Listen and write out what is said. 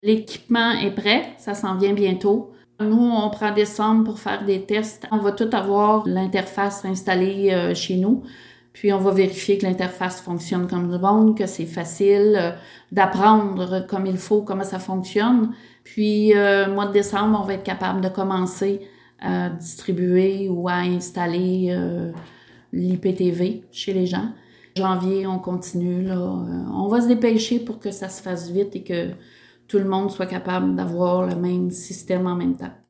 L'équipement est prêt, ça s'en vient bientôt. Nous, on prend décembre pour faire des tests. On va tout avoir l'interface installée chez nous. Puis on va vérifier que l'interface fonctionne comme du monde, que c'est facile d'apprendre comme il faut, comment ça fonctionne. Puis mois de décembre, on va être capable de commencer à distribuer ou à installer l'IPTV chez les gens. Janvier, on continue, là. On va se dépêcher pour que ça se fasse vite et que tout le monde soit capable d'avoir le même système en même temps.